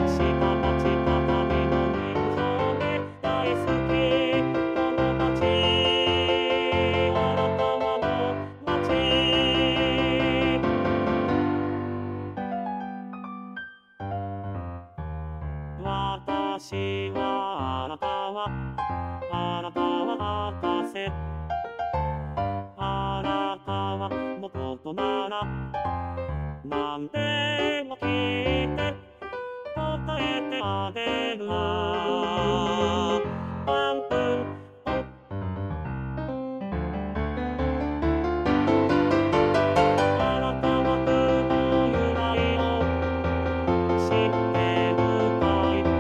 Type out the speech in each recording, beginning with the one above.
私はあなたは博士。あなたはのことなら何でも聞いて答えてあげる。パンプンポン。あなたは雲の由来を知ってるかい。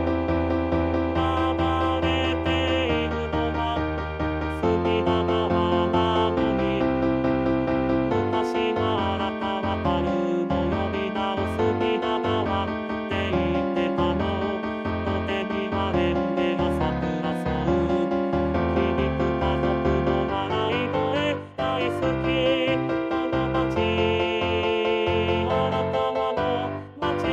流れているのは隅田川なのに、昔はあなたは春の呼び名を隅田川って言ってたの。土手にはレンゲが桜添う。響く家族の笑い声大好きこの街。あなたはの街。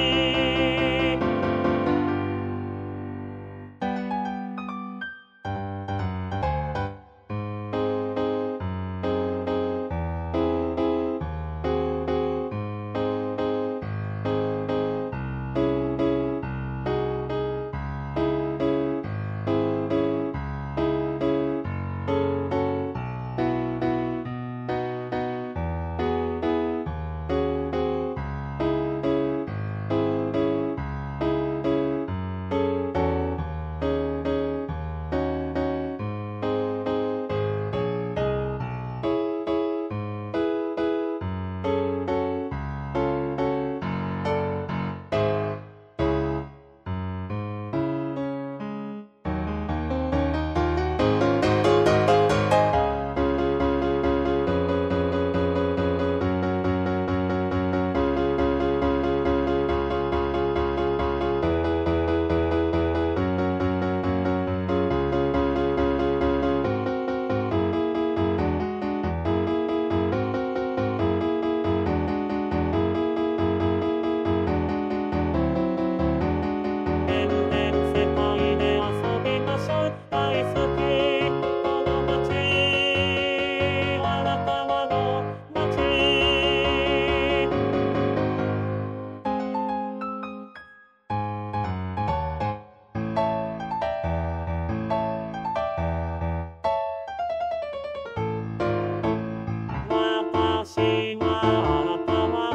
私はあなたは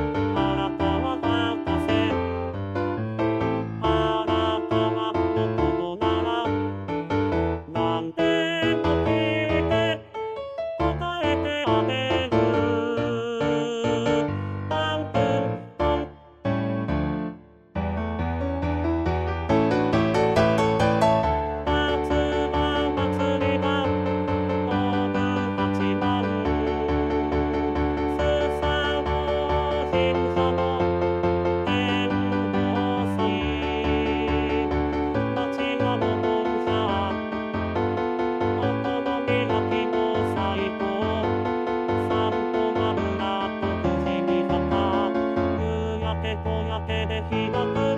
博士。あなたはのことなら何でも聞いて答えてあげる。パンプンポン。夏は祭りだ大部八幡。ぼやけで開く